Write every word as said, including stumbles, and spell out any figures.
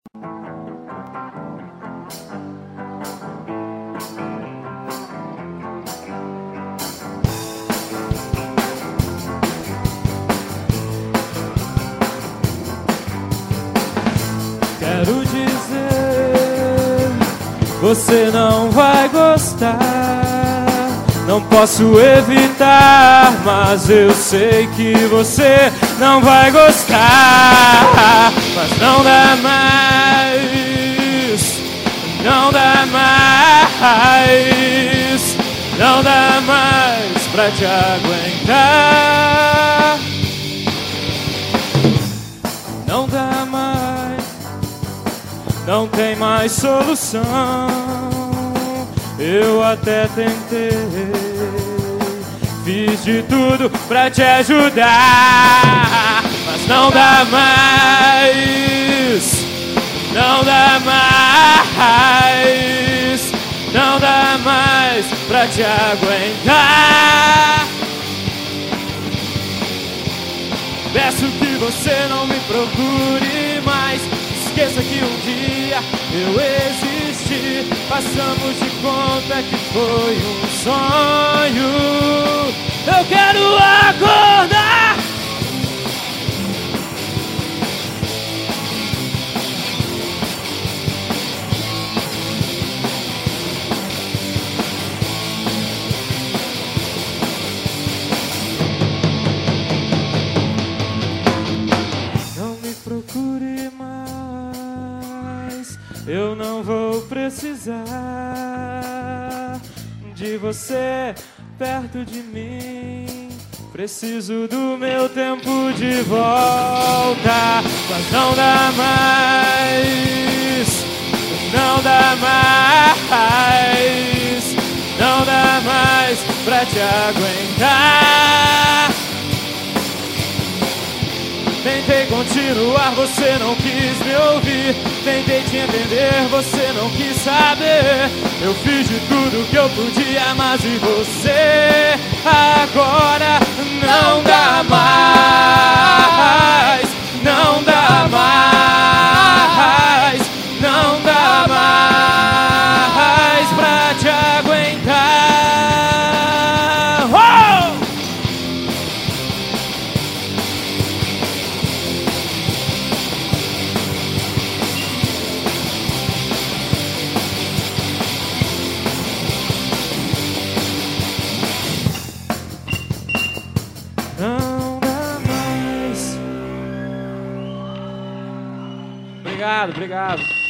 Quero dizer, você não vai gostar. Não posso evitar, mas eu sei que você não vai gostar. Mas não dá mais, não dá mais, não dá mais pra te aguentar. Não dá mais, não tem mais solução. Eu até tentei, fiz de tudo pra te ajudar, mas não dá mais, não dá mais, não dá mais pra te aguentar. Peço que você não me procure mais. Esqueça que um dia eu existi. Passamos de conta que foi um sonho. Eu quero acordar. Não me procure mais. Eu não vou precisar de você perto de mim. Preciso do meu tempo de volta. Mas não dá mais, não dá mais, não dá mais pra te aguentar. Tentei continuar, você não quis me ouvir. Tentei te entender, você não quis saber. Eu fiz de tudo que eu podia, mas e você? Agora não dá mais, não dá mais, não dá mais pra te aguentar. Oh! Não dá mais. Obrigado, obrigado.